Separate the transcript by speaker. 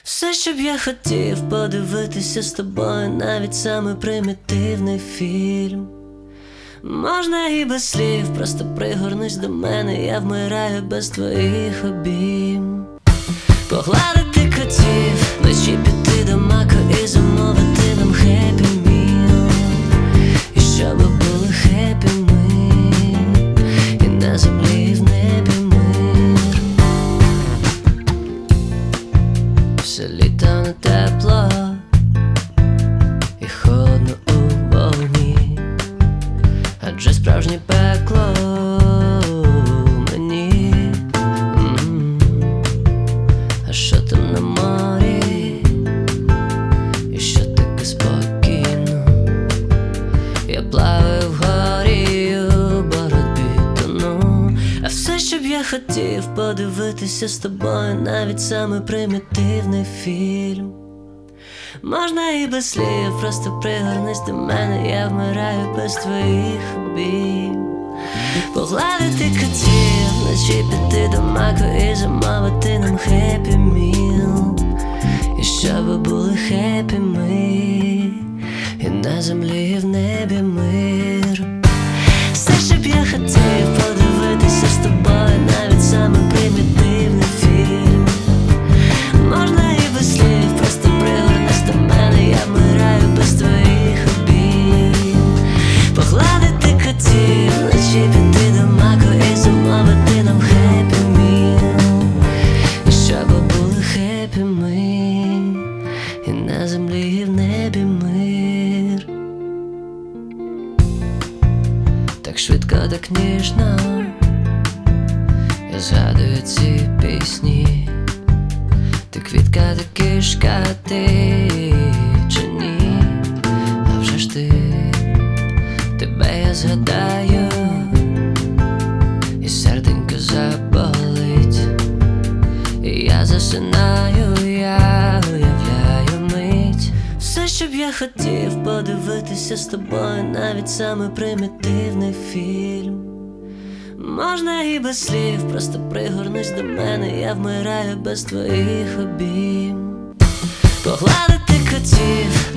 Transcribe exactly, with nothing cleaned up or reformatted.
Speaker 1: Все, що б я хотів подивитися з тобою, навіть самий примітивний фільм. Можна і без слів, просто пригорнись до мене, я вмираю без твоїх обійм. Погладити котів, вночі піти до маку і замовити нам хеппі міл. І щоб були хеппі ми, і на землі в небі мир. Все літо не тепло і холодно у вогні, адже справжнє пекло мені. М-м. А що там на морі? І що таке спокійно? Я плаваю вгорі, у боротьбі тону. А все, що б я хотів подивитися з тобою, навіть самий примітивний фільм. Можна і без слів, просто пригорнись до мене, я вмираю без твоїх обійм. Погладити котів, вночі піти до маку і замовити нам хеппі міл. І щоб були хеппі ми, і на землі і в небі мир. Все, що б я хотів подивитися з тобою, навіть самий примітивний фільм. Можна і без слів, просто пригорнись до мене, я вмираю без твоїх обійм. Погладити котів, вночі піти до маку і замовити нам хеппі міл. І щоб були хеппі ми, і на землі і в небі мир. Так швидко, так ніжно я згадую ці пісні. Ти квітка, ти кишка, ти чи ні? А вже ж ти, тебе я згадаю, і серденько заболить. І я засинаю, я уявляю мить. Все, що б я хотів подивитися з тобою, навіть самий примітивний фільм. Можна і без слів, просто пригорнись до мене, я вмираю без твоїх обійм. Погладити котів,